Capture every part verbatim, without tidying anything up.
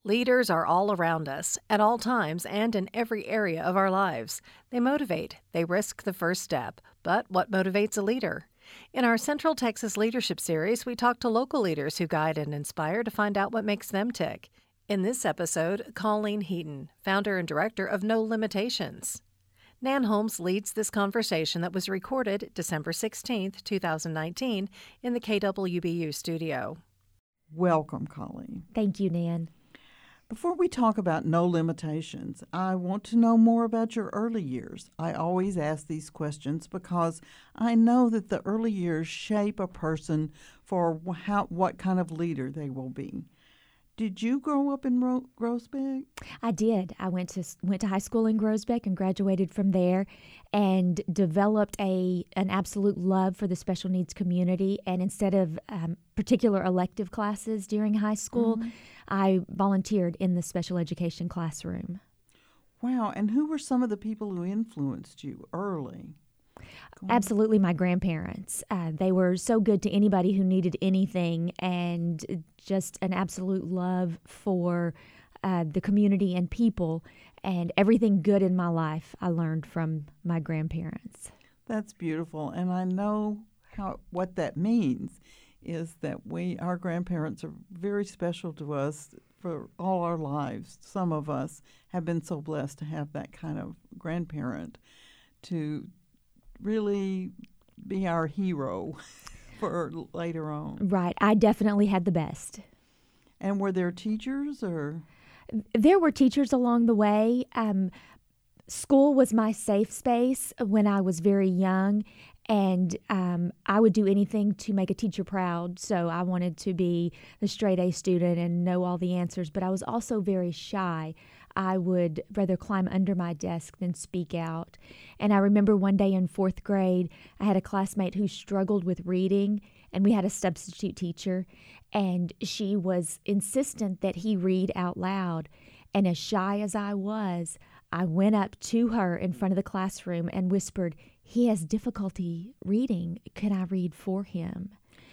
Leaders are all around us, at all times and in every area of our lives. They motivate, they risk the first step. But what motivates a leader? In our Central Texas Leadership Series, we talk to local leaders who guide and inspire to find out what makes them tick. In this episode, Colleen Heaton, founder and director of No Limitations. Nan Holmes leads this conversation that was recorded December sixteenth, twenty nineteen, in the K W B U studio. Welcome, Colleen. Thank you, Nan. Before we talk about No Limitations, I want to know more about your early years. I always ask these questions because I know that the early years shape a person for how, what kind of leader they will be. Did you grow up in Ro- Groesbeck? I did. I went to went to high school in Groesbeck and graduated from there, and developed a an absolute love for the special needs community. And instead of um, particular elective classes during high school, mm-hmm. I volunteered in the special education classroom. Wow! And who were some of the people who influenced you early? Absolutely, my grandparents. Uh, they were so good to anybody who needed anything, and just an absolute love for uh, the community and people, and everything good in my life I learned from my grandparents. That's beautiful, and I know how what that means is that we, our grandparents, are very special to us for all our lives. Some of us have been so blessed to have that kind of grandparent to really be our hero for later on. Right. I definitely had the best. And were there teachers or? There were teachers along the way. Um, school was my safe space when I was very young, and um, I would do anything to make a teacher proud. So I wanted to be the straight A student and know all the answers, but I was also very shy. I would rather climb under my desk than speak out. And I remember one day in fourth grade, I had a classmate who struggled with reading, and we had a substitute teacher, and she was insistent that he read out loud. And as shy as I was, I went up to her in front of the classroom and whispered, "He has difficulty reading. Can I read for him?"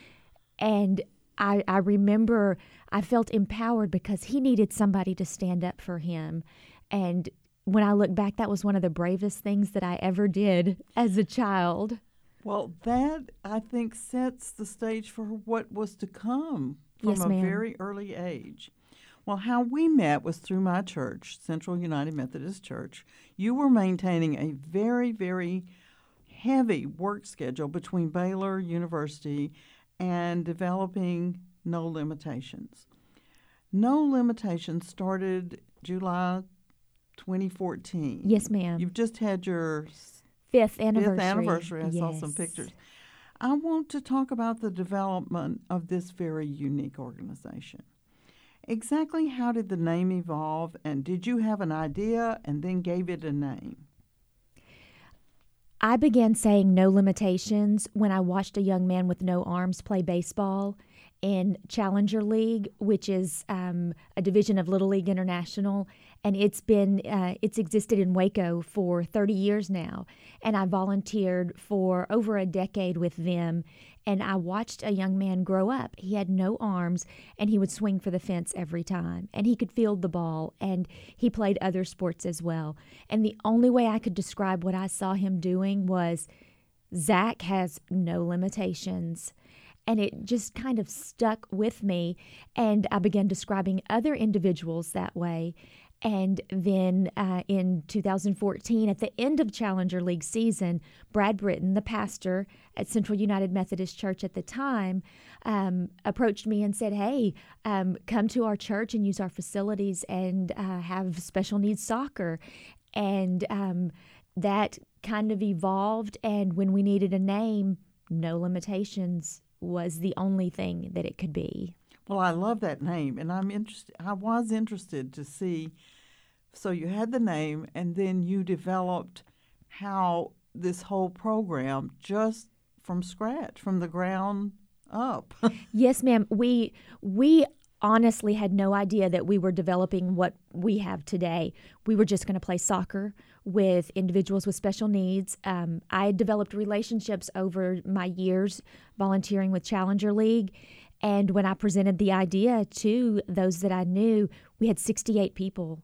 And I, I remember I felt empowered because he needed somebody to stand up for him. And when I look back, that was one of the bravest things that I ever did as a child. Well, that, I think, sets the stage for what was to come from Yes, a ma'am. very early age. Well, how we met was through my church, Central United Methodist Church. You were maintaining a very, very heavy work schedule between Baylor University and developing No Limitations. No Limitations started July twenty fourteen. Yes, ma'am. You've just had your Fifth anniversary. fifth anniversary. I yes. saw some pictures. I want to talk about the development of this very unique organization. Exactly how did the name evolve, and did you have an idea and then gave it a name? I began saying No Limitations when I watched a young man with no arms play baseball in Challenger League, which is um, a division of Little League International, and it's been uh, it's existed in Waco for thirty years now. And I volunteered for over a decade with them, and I watched a young man grow up. He had no arms, and he would swing for the fence every time, and he could field the ball, and he played other sports as well. And the only way I could describe what I saw him doing was, Zach has no limitations. And it just kind of stuck with me, and I began describing other individuals that way. And then uh, in two thousand fourteen, at the end of Challenger League season, Brad Britton, the pastor at Central United Methodist Church at the time, um, approached me and said, "Hey, um, come to our church and use our facilities and uh, have special needs soccer." And um, that kind of evolved, and when we needed a name, No Limitations was the only thing that it could be. Well, I love that name, and I'm interested. I was interested to see. So you had the name, and then you developed how this whole program just from scratch, from the ground up. Yes, ma'am. We we honestly had no idea that we were developing what we have today. We were just going to play soccer with individuals with special needs. Um, I had developed relationships over my years volunteering with Challenger League, And when I presented the idea to those that I knew, we had sixty-eight people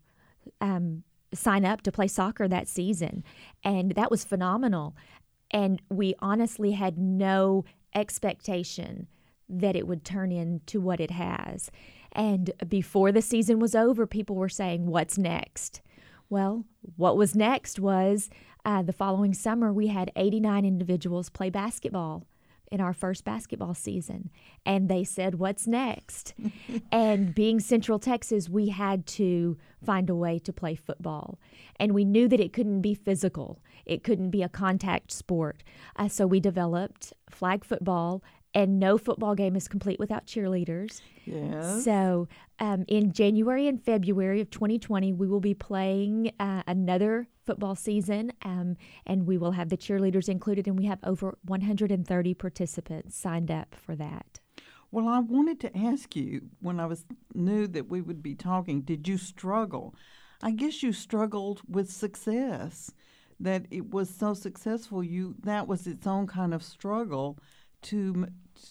um, sign up to play soccer that season. And that was phenomenal. And we honestly had no expectation that it would turn into what it has. And before the season was over, people were saying, what's next? Well, what was next was uh, the following summer, we had eighty-nine individuals play basketball in our first basketball season. And they said, what's next? And being Central Texas, we had to find a way to play football. And we knew that it couldn't be physical. It couldn't be a contact sport. Uh, so we developed flag football, and no football game is complete without cheerleaders. Yes. So um, in January and February of twenty twenty, we will be playing uh, another football season, um, and we will have the cheerleaders included, and we have over one hundred thirty participants signed up for that. Well, I wanted to ask you, when I was knew that we would be talking, did you struggle? I guess you struggled with success, that it was so successful. You that was its own kind of struggle. To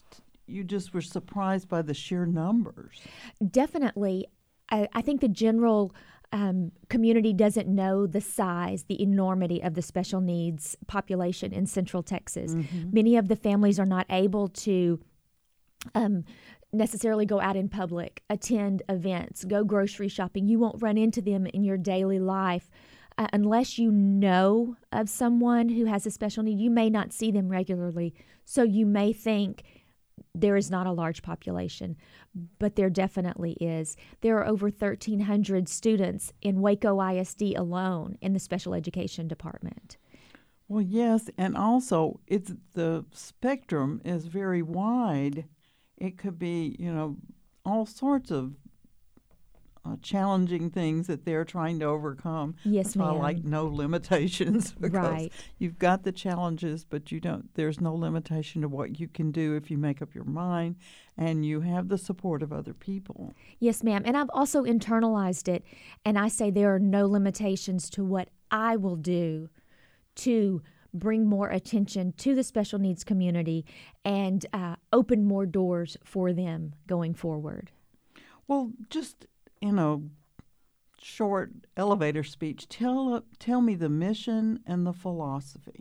you just were surprised by the sheer numbers. Definitely. I, I think the general um, community doesn't know the size, the enormity of the special needs population in Central Texas. Mm-hmm. Many of the families are not able to um, necessarily go out in public, attend events, go grocery shopping. You won't run into them in your daily life. Uh, unless you know of someone who has a special need, you may not see them regularly. So you may think there is not a large population, but there definitely is. There are over thirteen hundred students in Waco I S D alone in the special education department. Well, yes, and also it's the spectrum is very wide. It could be, you know, all sorts of Uh, challenging things that they're trying to overcome. Yes, That's why ma'am. I like no limitations, because Right. you've got the challenges, but you don't. There's no limitation to what you can do if you make up your mind and you have the support of other people. Yes, ma'am. And I've also internalized it, and I say there are no limitations to what I will do to bring more attention to the special needs community and uh, open more doors for them going forward. Well, just in a short elevator speech, tell tell me the mission and the philosophy.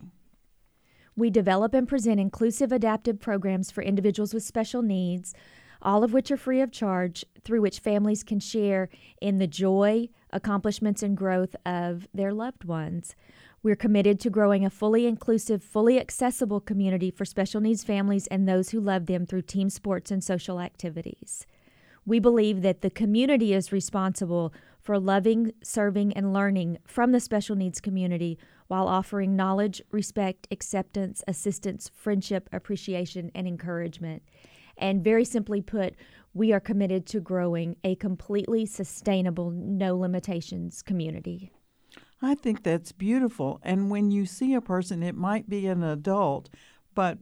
We develop and present inclusive adaptive programs for individuals with special needs, all of which are free of charge, through which families can share in the joy, accomplishments, and growth of their loved ones. We're committed to growing a fully inclusive, fully accessible community for special needs families and those who love them through team sports and social activities. We believe that the community is responsible for loving, serving, and learning from the special needs community while offering knowledge, respect, acceptance, assistance, friendship, appreciation, and encouragement. And very simply put, we are committed to growing a completely sustainable, no limitations community. I think that's beautiful. And when you see a person, it might be an adult, but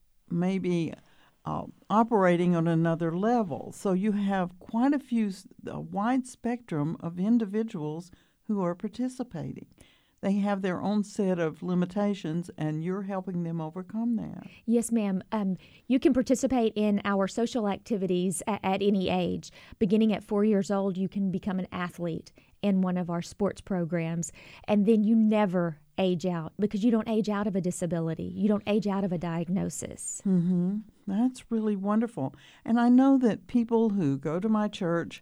maybe Uh, operating on another level. So you have quite a few, a wide spectrum of individuals who are participating. They have their own set of limitations, and you're helping them overcome that. Yes, ma'am. Um, you can participate in our social activities at, at any age. Beginning at four years old, you can become an athlete in one of our sports programs, and then you never age out because you don't age out of a disability. You don't age out of a diagnosis. Mm-hmm. That's really wonderful. And I know that people who go to my church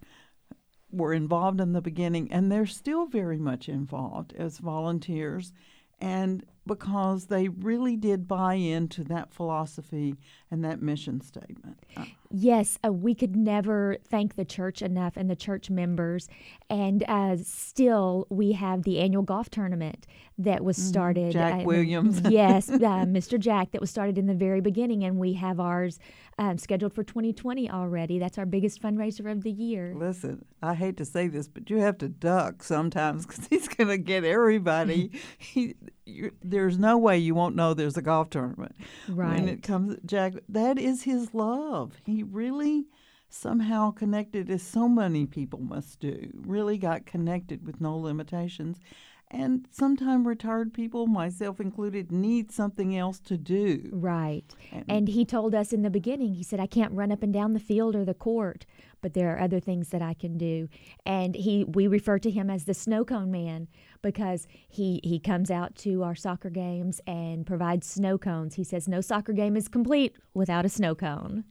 were involved in the beginning, and they're still very much involved as volunteers, and because they really did buy into that philosophy and that mission statement. Uh, Yes, uh, we could never thank the church enough and the church members. And uh, still, we have the annual golf tournament that was started. Jack uh, Williams. Yes, uh, Mister Jack, that was started in the very beginning. And we have ours um, scheduled for twenty twenty already. That's our biggest fundraiser of the year. Listen, I hate to say this, but you have to duck sometimes because he's going to get everybody. he, you, there's no way you won't know there's a golf tournament. Right. When it comes, Jack, that is his love. He really somehow connected, as so many people must do, really got connected with No Limitations. And sometimes retired people, myself included, need something else to do. Right. And, And he told us in the beginning, he said, I can't run up and down the field or the court, but there are other things that I can do. And he, we refer to him as the snow cone man because he, he comes out to our soccer games and provides snow cones. He says no soccer game is complete without a snow cone.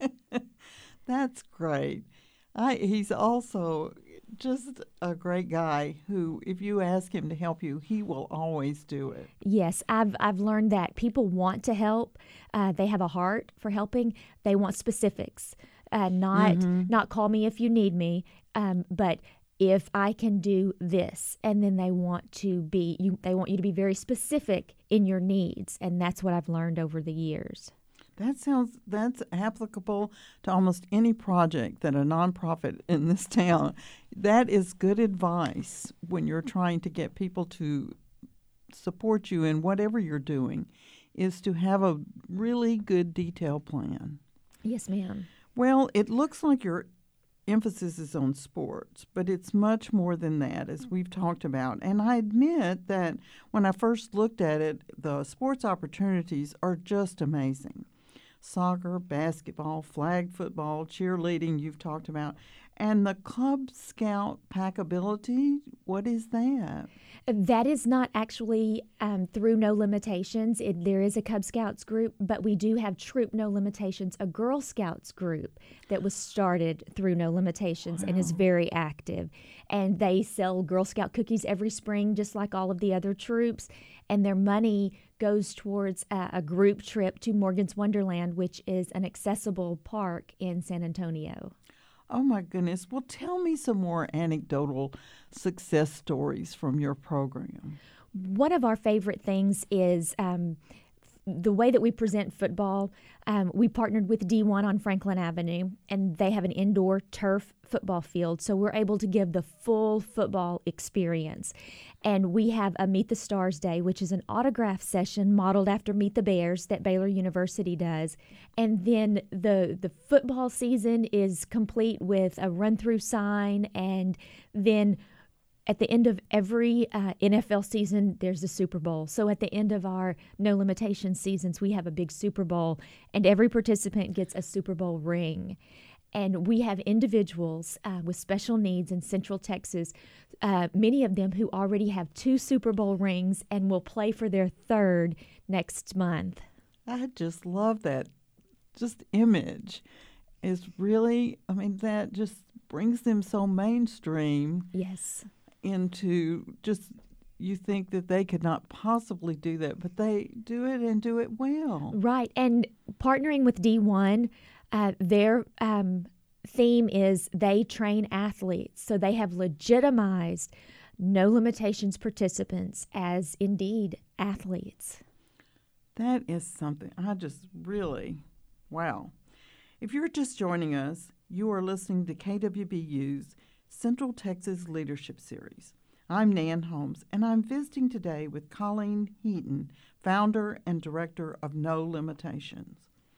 That's great. I, he's also just a great guy who, if you ask him to help you, he will always do it. Yes, I've I've learned that people want to help. Uh, they have a heart for helping. They want specifics, uh, not Mm-hmm. not call me if you need me, um, but if I can do this. And then they want to be you. They want you to be very specific in your needs, and that's what I've learned over the years. That sounds, that's applicable to almost any project that a nonprofit in this town. That is good advice when you're trying to get people to support you in whatever you're doing, is to have a really good detailed plan. Yes, ma'am. Well, it looks like your emphasis is on sports, but it's much more than that, as we've talked about. And I admit that when I first looked at it, the sports opportunities are just amazing. Soccer, basketball, flag football, cheerleading you've talked about. And the Cub Scout Packability, what is that? That is not actually um, through No Limitations. It, there is a Cub Scouts group, but we do have Troop No Limitations, a Girl Scouts group that was started through No Limitations. Wow. And is very active. And they sell Girl Scout cookies every spring, just like all of the other troops. And their money goes towards a, a group trip to Morgan's Wonderland, which is an accessible park in San Antonio. Oh, my goodness. Well, tell me some more anecdotal success stories from your program. One of our favorite things is um, the way that we present football. Um, we partnered with D one on Franklin Avenue, and they have an indoor turf football field, so we're able to give the full football experience. And we have a Meet the Stars Day, which is an autograph session modeled after Meet the Bears that Baylor University does. And then the the football season is complete with a run-through sign, and then at the end of every uh, N F L season, there's a Super Bowl. So at the end of our No Limitation seasons, we have a big Super Bowl, and every participant gets a Super Bowl ring. And we have individuals uh, with special needs in Central Texas, uh, many of them who already have two Super Bowl rings and will play for their third next month. I just love that. Just image is really, I mean, that just brings them so mainstream. Yes. Into just, you think that they could not possibly do that, but they do it and do it well. Right. And partnering with D one, uh, their um, theme is they train athletes. So they have legitimized No Limitations participants as indeed athletes. That is something I just really, wow. If you're just joining us, you are listening to K W B U's Central Texas Leadership Series. I'm Nan Holmes, and I'm visiting today with Colleen Heaton, founder and director of No Limitations.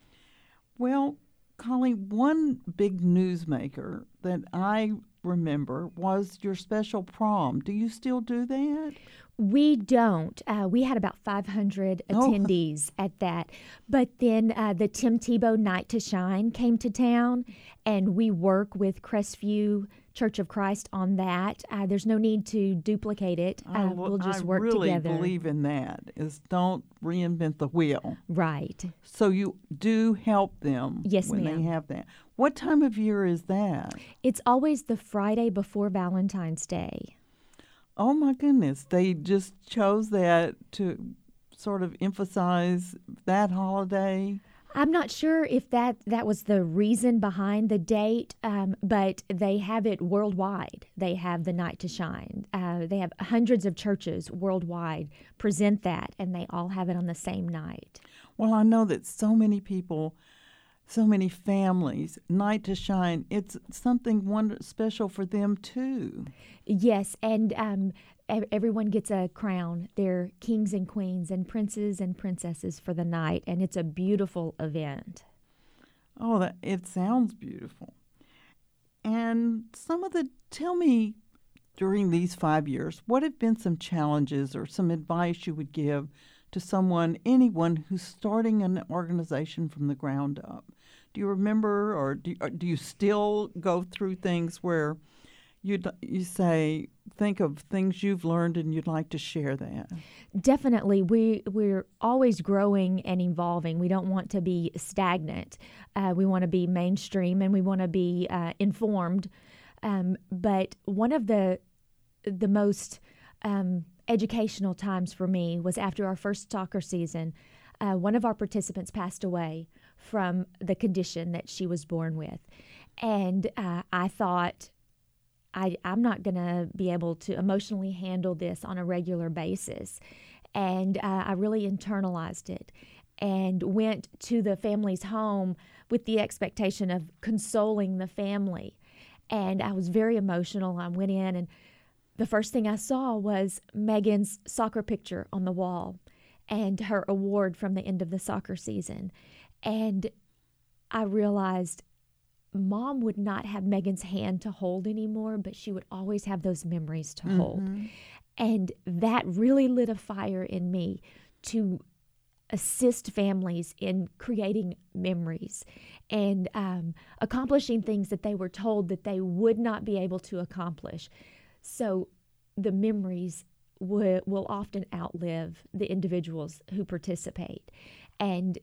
Well, Colleen, one big newsmaker that I remember was your special prom. Do you still do that? We don't. Uh, we had about five hundred attendees oh. at that. But then uh, the Tim Tebow Night to Shine came to town, and we work with Crestview Church of Christ on that. Uh, there's no need to duplicate it. Uh, I, we'll just I work really together. I really believe in that, is don't reinvent the wheel. Right. So you do help them yes, when ma'am. they have that. What time of year is that? It's always the Friday before Valentine's Day. Oh, my goodness. They just chose that to sort of emphasize that holiday? I'm not sure if that, that was the reason behind the date, um, but they have it worldwide. They have the Night to Shine. Uh, they have hundreds of churches worldwide present that, and they all have it on the same night. Well, I know that so many people, so many families, Night to Shine, it's something wonder- special for them too. Yes, and um, everyone gets a crown. They're kings and queens and princes and princesses for the night, and it's a beautiful event. Oh, that it sounds beautiful. And some of the, tell me during these five years, what have been some challenges or some advice you would give to someone, anyone who's starting an organization from the ground up? Do you remember, or do, or do you still go through things where you you say, think of things you've learned and you'd like to share that? Definitely. We, we're always growing and evolving. We don't want to be stagnant. Uh, we want to be mainstream and we want to be uh, informed. Um, but one of the the most um, educational times for me was after our first soccer season. Uh, one of our participants passed away from the condition that she was born with. And uh, I thought, I, I'm not going to be able to emotionally handle this on a regular basis. And uh, I really internalized it and went to the family's home with the expectation of consoling the family. And I was very emotional. I went in, and the first thing I saw was Megan's soccer picture on the wall and her award from the end of the soccer season. And I realized Mom would not have Megan's hand to hold anymore, but she would always have those memories to mm-hmm. hold. And that really lit a fire in me to assist families in creating memories and um, accomplishing things that they were told that they would not be able to accomplish. So the memories w- will often outlive the individuals who participate. And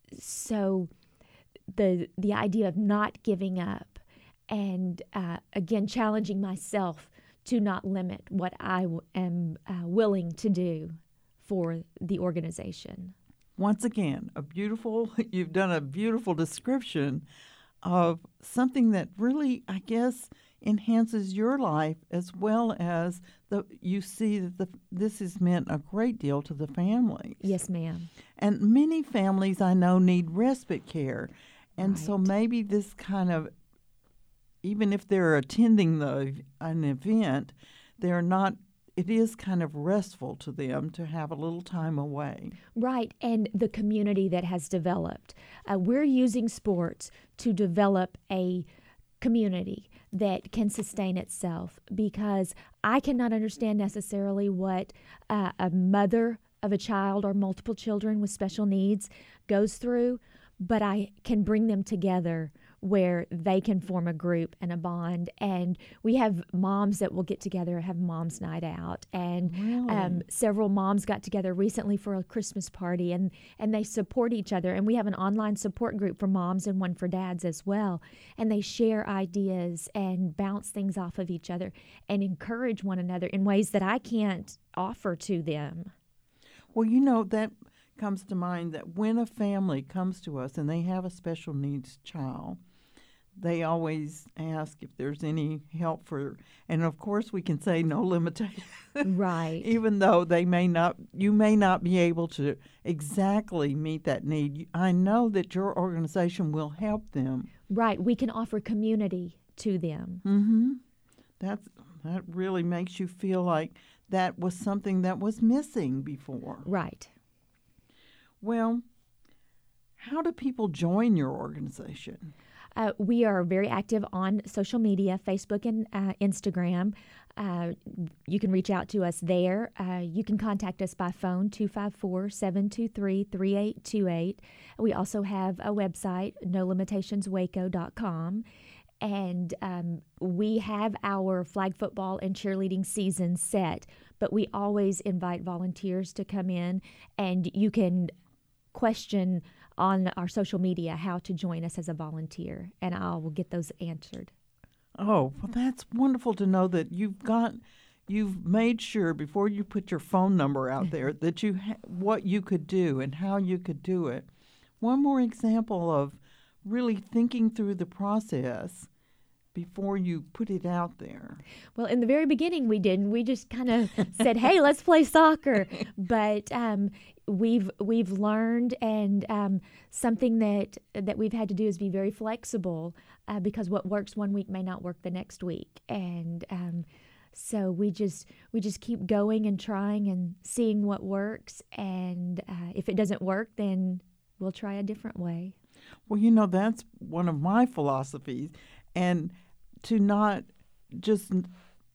so the the idea of not giving up and, uh, again, challenging myself to not limit what I w- am uh, willing to do for the organization. Once again, a beautiful, you've done a beautiful description of something that really, I guess, enhances your life, as well as the you see that the, this has meant a great deal to the families. Yes, ma'am. And many families I know need respite care. And right. so maybe this kind of, even if they're attending the an event, they're not, it is kind of restful to them to have a little time away. Right, and the community that has developed. Uh, we're using sports to develop a community that can sustain itself, because I cannot understand necessarily what uh, a mother of a child or multiple children with special needs goes through, but I can bring them together where they can form a group and a bond. And we have moms that will get together and have mom's night out. And really? um, several moms got together recently for a Christmas party, and, and they support each other. And we have an online support group for moms and one for dads as well. And they share ideas and bounce things off of each other and encourage one another in ways that I can't offer to them. Well, you know, that comes to mind that when a family comes to us and they have a special needs child, they always ask if there's any help for, and of course we can say no limitation. Right. Even though they may not, you may not be able to exactly meet that need. I know that your organization will help them. Right. We can offer community to them. Mm-hmm. That's, that really makes you feel like that was something that was missing before. Right. Well, how do people join your organization? Uh, we are very active on social media, Facebook and uh, Instagram. Uh, you can reach out to us there. Uh, you can contact us by phone, two five four, seven two three, three eight two eight. We also have a website, no limitations waco dot com. And um, we have our flag football and cheerleading season set, but we always invite volunteers to come in, and you can question on our social media how to join us as a volunteer, and I will get those answered. Oh, well, that's wonderful to know that you've got, you've made sure before you put your phone number out there that you ha- what you could do and how you could do it. One more example of really thinking through the process before you put it out there. Well, in the very beginning, we didn't. We just kind of said, "Hey, let's play soccer." But um, we've we've learned, and um, something that that we've had to do is be very flexible, uh, because what works one week may not work the next week, and um, so we just we just keep going and trying and seeing what works. And uh, if it doesn't work, then we'll try a different way. Well, you know, that's one of my philosophies, and to not just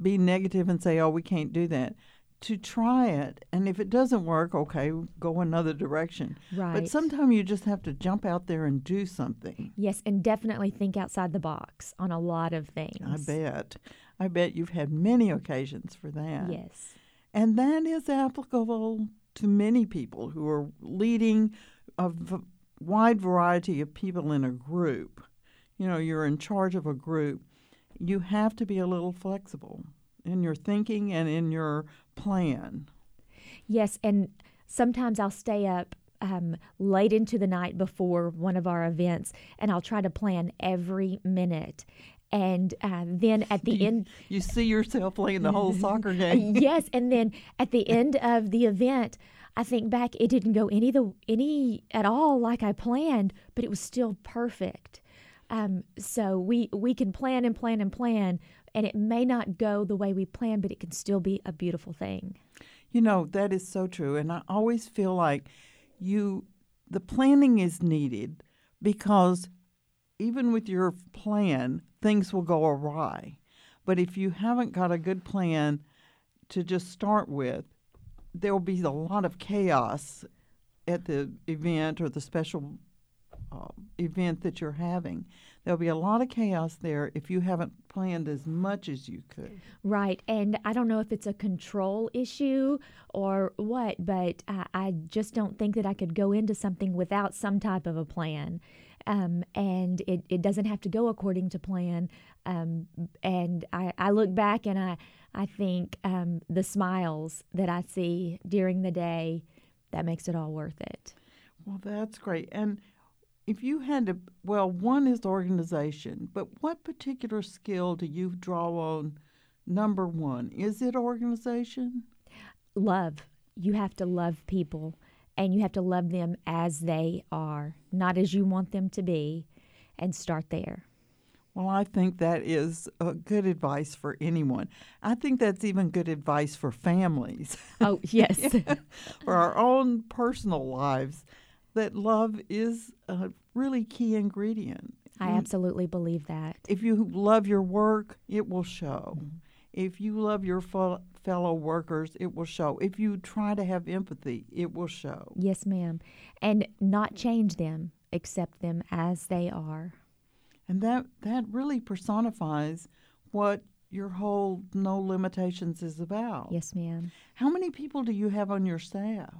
be negative and say, oh, we can't do that. To try it, and if it doesn't work, okay, go another direction. Right. But sometimes you just have to jump out there and do something. Yes, and definitely think outside the box on a lot of things. I bet. I bet you've had many occasions for that. Yes. And that is applicable to many people who are leading a v- wide variety of people in a group. You know, you're in charge of a group. You have to be a little flexible in your thinking and in your plan. Yes, and sometimes I'll stay up um, late into the night before one of our events, and I'll try to plan every minute. And uh, then at the you, end... You see yourself playing the whole soccer game. Yes, and then at the end of the event, I think back, it didn't go any the any at all like I planned, but it was still perfect. Um, so we, we can plan and plan and plan, and it may not go the way we plan, but it can still be a beautiful thing. You know, that is so true. And I always feel like you, the planning is needed because even with your plan, things will go awry. But if you haven't got a good plan to just start with, there will be a lot of chaos at the event or the special uh, event that you're having. There'll be a lot of chaos there if you haven't planned as much as you could. Right, and I don't know if it's a control issue or what, but I, I just don't think that I could go into something without some type of a plan. Um, and it, it doesn't have to go according to plan. Um, and I, I look back and I, I think um, the smiles that I see during the day, that makes it all worth it. Well, that's great. And if you had to, well, one is organization, but what particular skill do you draw on number one? Is it organization? Love. You have to love people, and you have to love them as they are, not as you want them to be, and start there. Well, I think that is uh, good advice for anyone. I think that's even good advice for families. Oh, yes. Yeah, for our own personal lives, that love is a really key ingredient. I absolutely believe that. If you love your work, it will show. Mm-hmm. If you love your fo- fellow workers, it will show. If you try to have empathy, it will show. Yes, ma'am. And not change them, accept them as they are. And that, that really personifies what your whole No Limitations is about. Yes, ma'am. How many people do you have on your staff?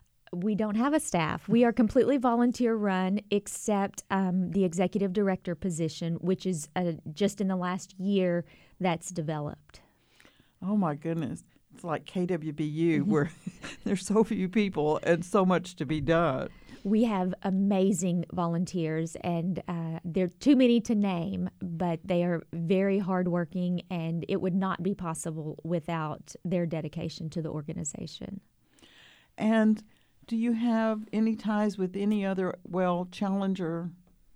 We don't have a staff. We are completely volunteer run, except um, the executive director position, which is uh, just in the last year that's developed. Oh, my goodness. It's like K W B U, where there's so few people and so much to be done. We have amazing volunteers, and uh, they're too many to name, but they are very hardworking, and it would not be possible without their dedication to the organization. And do you have any ties with any other, well, Challenger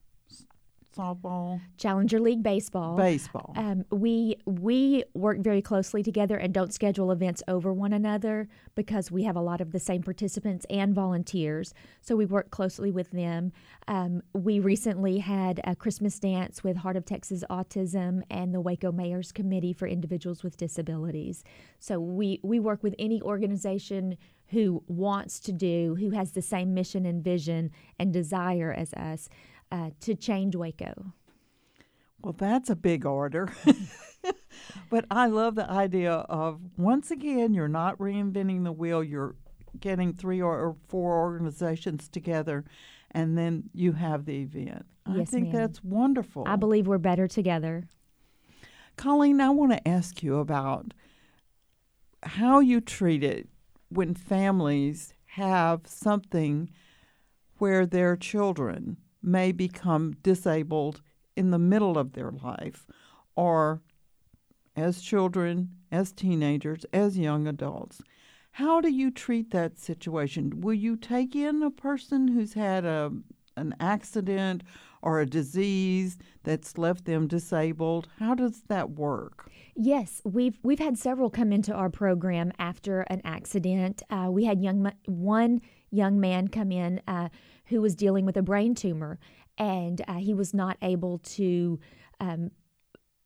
softball? Challenger League baseball. Baseball. Um, we we work very closely together and don't schedule events over one another because we have a lot of the same participants and volunteers. So we work closely with them. Um, we recently had a Christmas dance with Heart of Texas Autism and the Waco Mayor's Committee for Individuals with Disabilities. So we, we work with any organization who wants to do, who has the same mission and vision and desire as us, Uh, to change Waco. Well, that's a big order. But I love the idea of, once again, you're not reinventing the wheel. You're getting three or four organizations together, and then you have the event. Yes, I think ma'am. that's wonderful. I believe we're better together. Colleen, I want to ask you about how you treat it when families have something where their children may become disabled in the middle of their life, or as children, as teenagers, as young adults. How do you treat that situation? Will you take in a person who's had a an accident or a disease that's left them disabled? How does that work? Yes, we've we've had several come into our program after an accident. Uh, we had young one young man come in uh, who was dealing with a brain tumor, and uh, he was not able to um,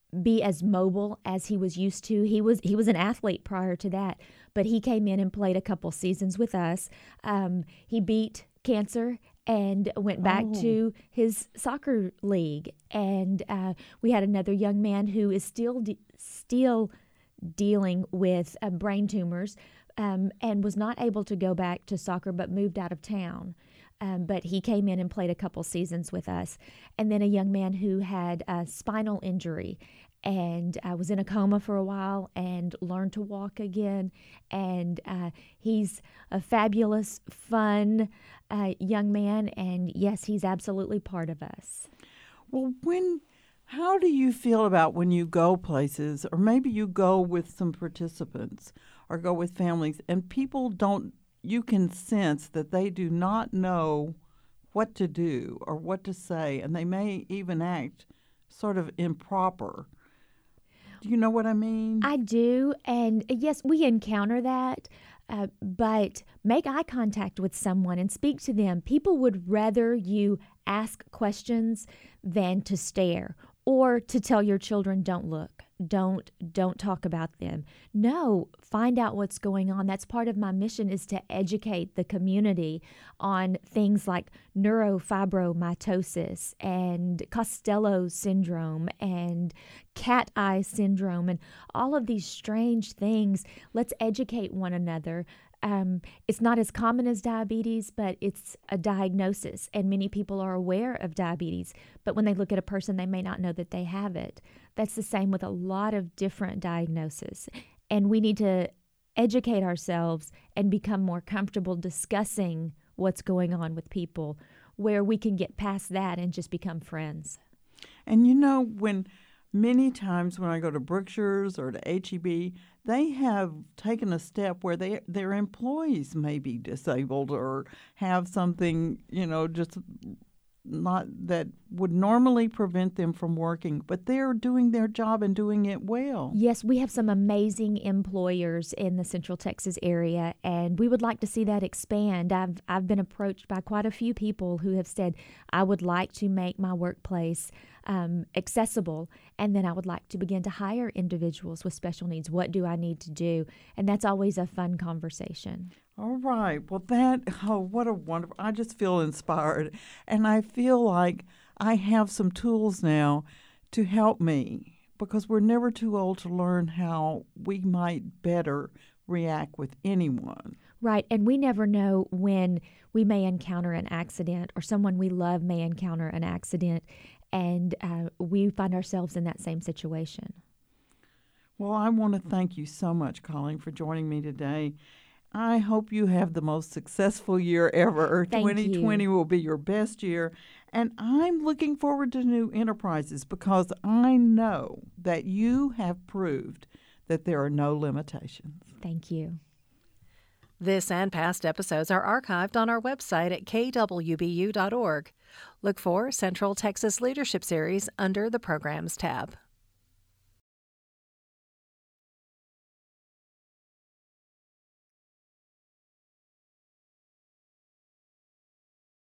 be as mobile as he was used to. He was he was an athlete prior to that, but he came in and played a couple seasons with us. Um, he beat cancer and went back Oh. to his soccer league. And uh, we had another young man who is still de- still dealing with uh, brain tumors, um, and was not able to go back to soccer, but moved out of town. Um, but he came in and played a couple seasons with us. And then a young man who had a spinal injury and uh, was in a coma for a while and learned to walk again. And uh, he's a fabulous, fun uh, young man. And yes, he's absolutely part of us. Well, when, how do you feel about when you go places, or maybe you go with some participants or go with families, and people don't, you can sense that they do not know what to do or what to say, and they may even act sort of improper. Do you know what I mean? I do, and uh, yes, we encounter that, uh, but make eye contact with someone and speak to them. People would rather you ask questions than to stare or to tell your children, don't look, don't don't talk about them. No, find out what's going on. That's part of my mission, is to educate the community on things like neurofibromatosis and Costello syndrome and cat eye syndrome and all of these strange things. Let's educate one another. Um, it's not as common as diabetes, but it's a diagnosis, and many people are aware of diabetes. But when they look at a person, they may not know that they have it. That's the same with a lot of different diagnoses. And we need to educate ourselves and become more comfortable discussing what's going on with people, where we can get past that and just become friends. And you know, when many times when I go to Brookshire's or to H E B, they have taken a step where they their employees may be disabled or have something, you know, just not that would normally prevent them from working, but they're doing their job and doing it well. Yes, we have some amazing employers in the Central Texas area, and we would like to see that expand. I've I've been approached by quite a few people who have said, I would like to make my workplace um, accessible, and then I would like to begin to hire individuals with special needs. What do I need to do? And that's always a fun conversation. All right. Well, that, oh, what a wonderful, I just feel inspired. And I feel like I have some tools now to help me, because we're never too old to learn how we might better react with anyone. Right. And we never know when we may encounter an accident, or someone we love may encounter an accident, and uh, we find ourselves in that same situation. Well, I want to thank you so much, Colleen, for joining me today. I hope you have the most successful year ever. Thank twenty twenty you. will be your best year. And I'm looking forward to new enterprises, because I know that you have proved that there are no limitations. Thank you. This and past episodes are archived on our website at k w b u dot org. Look for Central Texas Leadership Series under the Programs tab.